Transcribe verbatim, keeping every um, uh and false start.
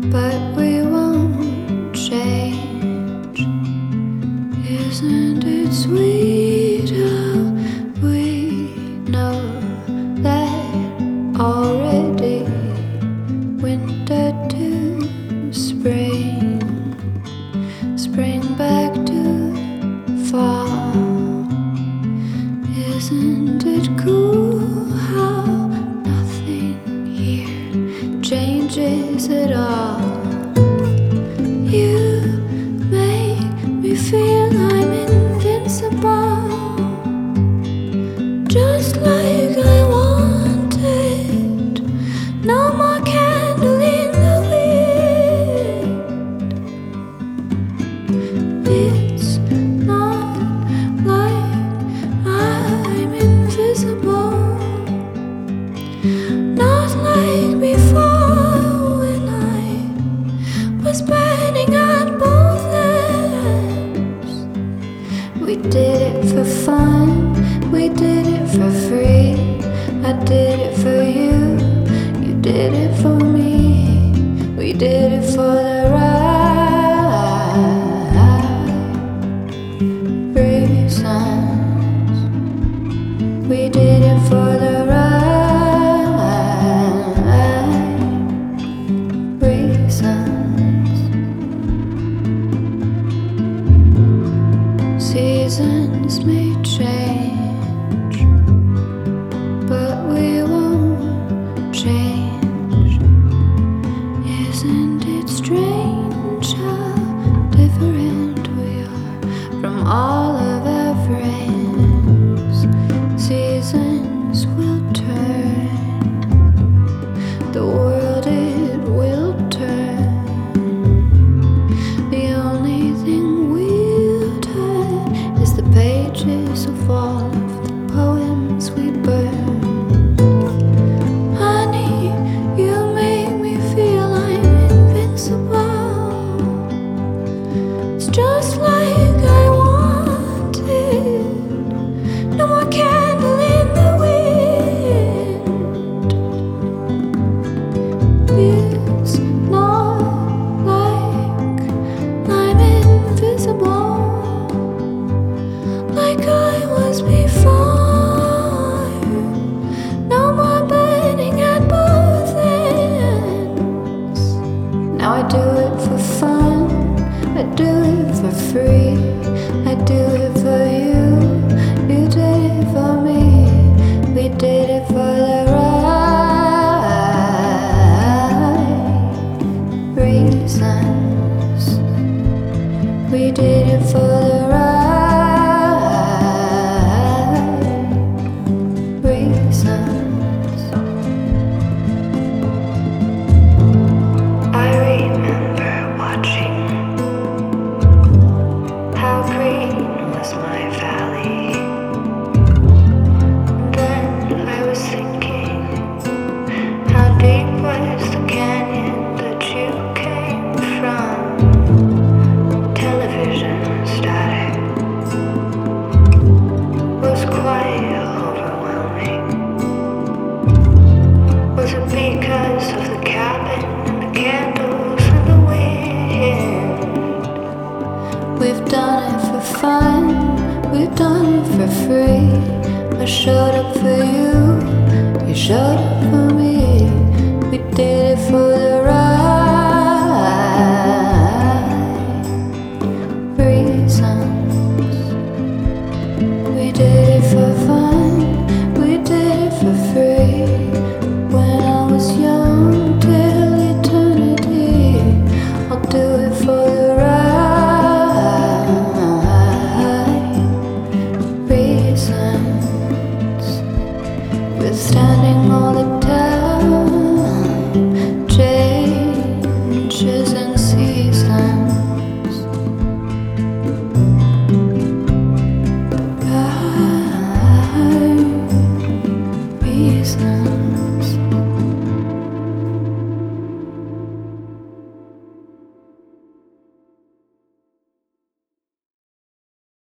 but we won't change. Isn't it sweet how we know that already? Winter to spring, spring back to fall. Isn't it cool how nothing here changes at all? You make me feel I'm invincible, just like I wanted. No more candle in the wind. It's not like I'm invisible, not like before when I was burning at both ends. We did it for fun, we did it for free. I did it for you, you did it for me. We did it for the right reasons. We did it for the right reasons. Seasons may change, but we won't change. Isn't it strange how different we are from all of our friends? Seasons will turn, the world it will turn. The only thing we'll turn is the pages of all of the poems we burn. Honey, you make me feel I'm invincible. It's just like I wanted. No more candle in the wind. It's not like I'm invisible, like I was before. No more burning at both ends. Now I do it for fun, I do it for free. I do it for you, you did it for me. We did it for the right reasons. We did it for the right reasons. I remember watching how green was my valley. Then I was thinking, how deep was the canyon that you came from? Television static was quite overwhelming. Was it because of the cabin and the candles and the wind? We've done it for fun, we've done it for free. I showed up for you, you showed up for me. We did it for the right reasons. We did it for fun, we did it for free. When I was young till eternity, I'll do it for the right reasons. Withstanding all the time changes and